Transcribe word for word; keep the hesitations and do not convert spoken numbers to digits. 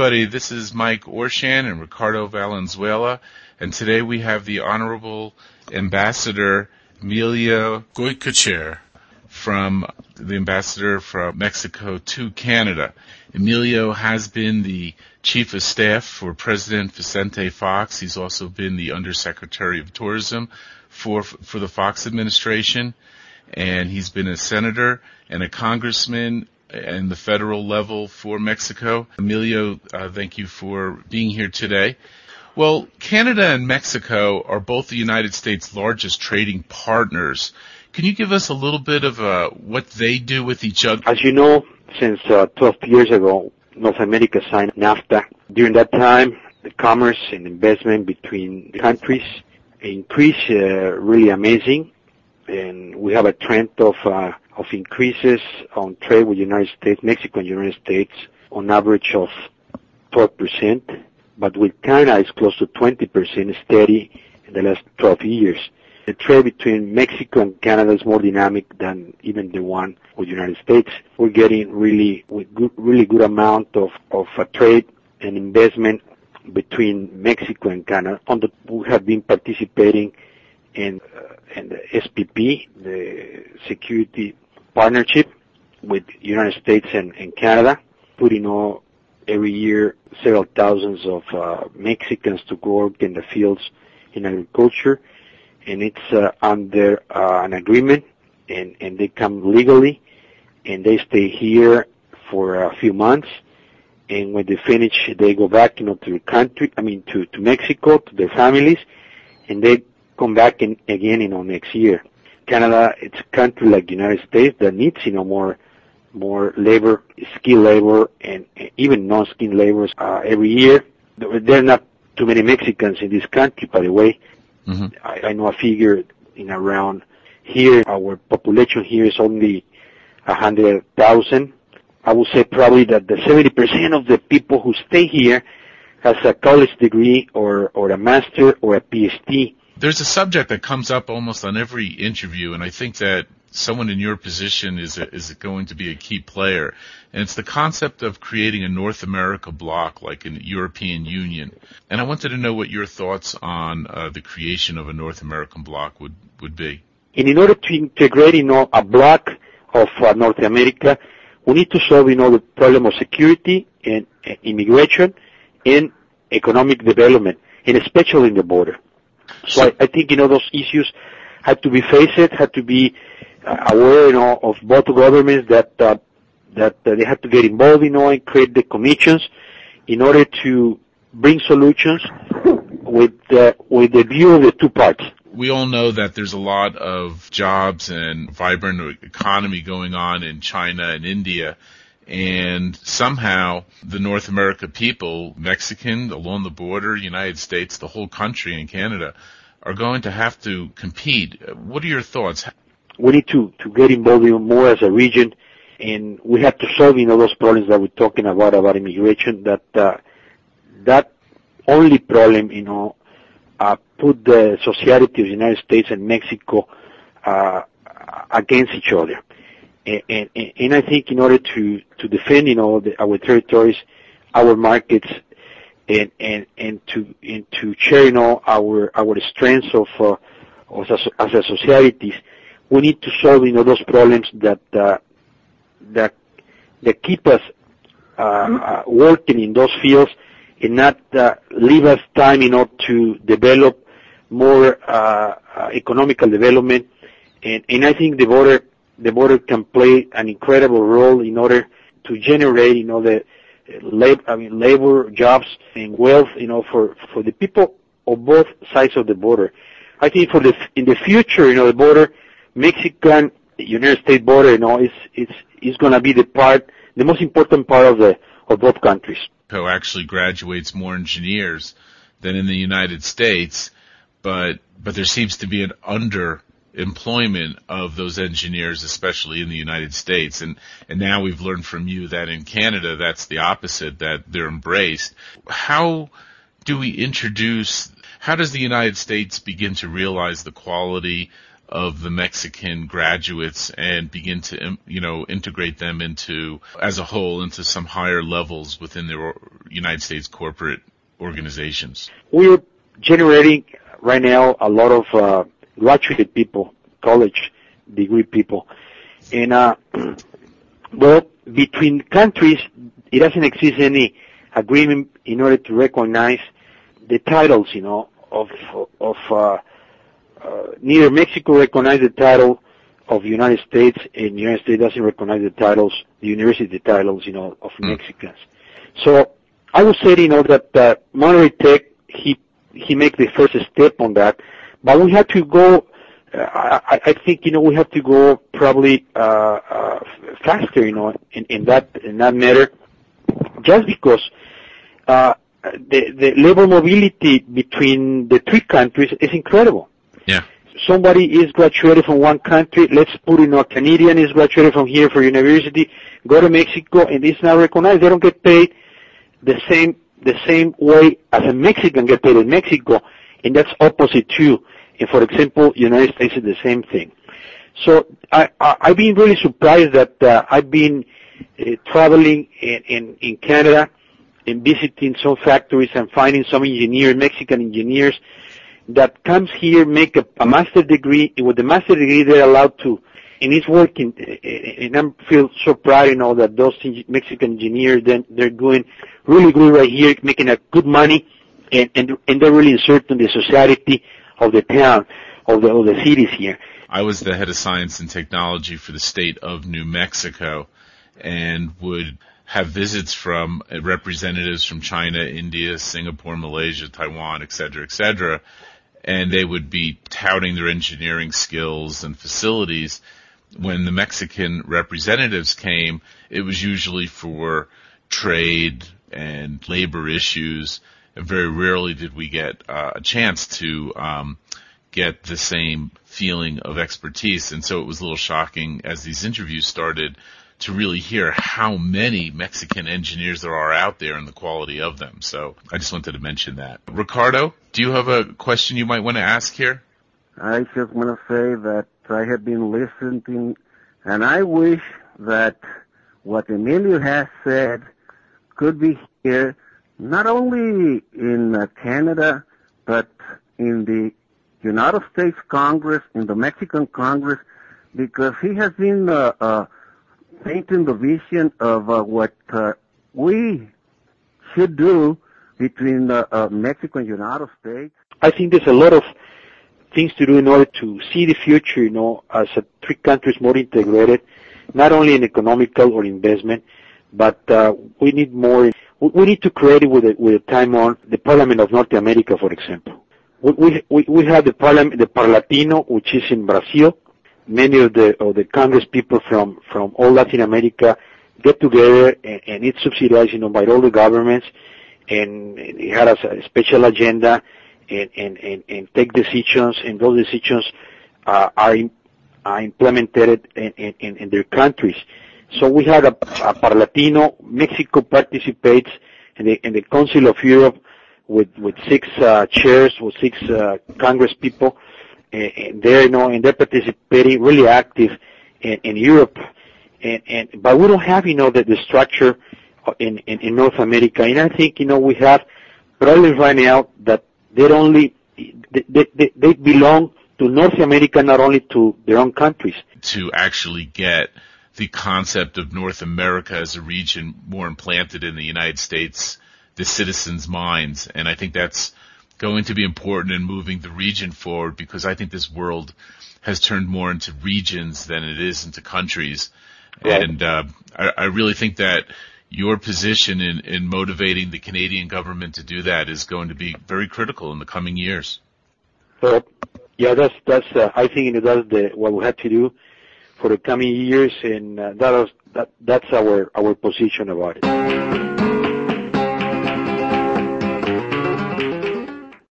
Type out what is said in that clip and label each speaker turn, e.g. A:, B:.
A: Buddy, this is Mike Orshan and Ricardo Valenzuela, and today we have the Honorable Ambassador Emilio Goycochea from the Ambassador from Mexico to Canada. Emilio has been the Chief of Staff for President Vicente Fox. He's also been the Undersecretary of Tourism for for the Fox administration, and he's been a senator and a congressman and the federal level for Mexico. Emilio, uh, thank you for being here today. Well, Canada and Mexico are both the United States' largest trading partners. Can you give us a little bit of uh, what they do with each other?
B: As you know, since uh, twelve years ago, North America signed NAFTA. During that time, the commerce and investment between the countries increased uh, really amazing, and we have a trend of uh, of increases on trade with the United States, Mexico and United States, on average of twelve percent, but with Canada it's close to twenty percent steady in the last twelve years. The trade between Mexico and Canada is more dynamic than even the one with the United States. We're getting really, with good, really good amount of, of uh, trade and investment between Mexico and Canada. On the, we have been participating in, uh, in the S P P, the Security Partnership with the United States and, and Canada, putting all every year several thousands of uh, Mexicans to work in the fields in agriculture. And it's uh, under uh, an agreement, and, and they come legally, and they stay here for a few months, and when they finish, they go back, you know, to the country, I mean, to, to Mexico, to their families, and they come back in, again, you know, next year. Canada, it's a country like the United States that needs, you know, more, more labor, skilled labor, and even non-skilled labor uh, every year. There are not too many Mexicans in this country, by the way. Mm-hmm. I, I know a figure in around here, our population here is only a hundred thousand. I would say probably that the seventy percent of the people who stay here has a college degree or, or a master or a P H D.
A: There's a subject that comes up almost on every interview, and I think that someone in your position is a, is going to be a key player, and it's the concept of creating a North America bloc like an European Union. And I wanted to know what your thoughts on uh, the creation of a North American bloc would, would be.
B: And in order to integrate, you know, a bloc of uh, North America, we need to solve, you know, the problem of security and uh, immigration and economic development, and especially in the border. So I, I think, you know, those issues have to be faced, have to be aware, you know, of both governments that uh, that uh, they have to get involved, you know, and create the commissions in order to bring solutions with uh, with the view of the two parts.
A: We all know that there's a lot of jobs and vibrant economy going on in China and India, and somehow the North America people, Mexican, along the border, United States, the whole country and Canada, are going to have to compete. What are your thoughts?
B: We need to, to get involved even more as a region, and we have to solve, you know, those problems that we're talking about, about immigration, that, uh, that only problem, you know, uh, put the society of the United States and Mexico, uh, against each other. And, and, and I think in order to, to defend, you know, the, our territories, our markets, and, and, and to, and to share, you know, our, our strengths of, uh, as a, as a societies, we need to solve, you know, those problems that uh, that that keep us uh, uh, working in those fields, and not uh, leave us time, you know, to develop more uh, uh, economical development. And, and I think the border the border can play an incredible role in order to generate, you know, the labor, I mean, labor, jobs, and wealth, you know, for for the people of both sides of the border. I think for the in the future, you know, the border. Mexican United States border, you know, is is is going to be the part, the most important part of the of both countries.
A: Mexico actually graduates more engineers than in the United States, but but there seems to be an underemployment of those engineers, especially in the United States. And and now we've learned from you that in Canada that's the opposite, that they're embraced. How do we introduce? How does the United States begin to realize the quality of the Mexican graduates and begin to, you know, integrate them into, as a whole, into some higher levels within their United States corporate organizations?
B: We're generating right now a lot of uh, graduate people, college degree people. And, uh, well, between countries, it doesn't exist any agreement in order to recognize the titles, you know, of, of, uh, uh, neither Mexico recognizes the title of the United States, and the United States doesn't recognize the titles, the university titles, you know, of mm. Mexicans. So, I would say, you know, that, uh, Monterrey Tech, he, he makes the first step on that, but we have to go, uh, I, I think, you know, we have to go probably, uh, uh, faster, you know, in, in that, in that matter, just because, uh, the, the labor mobility between the three countries is incredible.
A: Yeah.
B: Somebody is graduated from one country, let's put in a Canadian is graduated from here for university, go to Mexico, and it's not recognized. They don't get paid the same, the same way as a Mexican get paid in Mexico, and that's opposite too. And for example, United States is the same thing. So I, I, I've been really surprised that uh, I've been uh, traveling in, in, in Canada and visiting some factories and finding some engineers, Mexican engineers, that comes here, make a, a master degree, and with the master degree they're allowed to, and it's working, and I feel so proud, you know, that those Mexican engineers, then they're doing really good right here, making a good money, and, and, and they're really inserting the society of the town, of the, of the cities here.
A: I was the head of science and technology for the state of New Mexico, and would have visits from representatives from China, India, Singapore, Malaysia, Taiwan, et cetera, et cetera, and they would be touting their engineering skills and facilities. When the Mexican representatives came, it was usually for trade and labor issues, and very rarely did we get uh, a chance to um, get the same feeling of expertise. And so it was a little shocking as these interviews started to really hear how many Mexican engineers there are out there and the quality of them. So I just wanted to mention that. Ricardo, do you have a question you might want to ask here?
C: I just want to say that I have been listening, and I wish that what Emilio has said could be here, not only in uh, Canada, but in the United States Congress, in the Mexican Congress, because he has been uh, uh, painting the vision of uh, what uh, we should do between uh, uh, Mexico and United States.
B: I think there's a lot of things to do in order to see the future, you know, as a three countries more integrated, not only in economical or investment, but uh, we need more. We need to create it with a, with a time on the Parliament of North America, for example. We we we have the Parliament, the Parlatino, which is in Brazil. Many of the of the Congress people from from all Latin America get together, and, and it's subsidized, you know, by all the governments, and, and it has a special agenda, and and and, and take decisions, and those decisions uh, are in, are implemented in, in, in their countries. So we had a, a Parlatino. Mexico participates in the in the Council of Europe with with six uh, chairs, with six uh, Congress people. And they're, you know, and they're participating really active in, in Europe, and, and but we don't have, you know, the, the structure in, in in North America. And I think, you know, we have problems right now that they only they, they they belong to North America, not only to their own countries.
A: To actually get the concept of North America as a region more implanted in the United States, the citizens' minds, and I think that's going to be important in moving the region forward, because I think this world has turned more into regions than it is into countries. Right. And uh, I, I really think that your position in, in motivating the Canadian government to do that is going to be very critical in the coming years.
B: So, yeah, that's that's. Uh, I think that's the what we have to do for the coming years, and uh, that is, that that's our our position about it.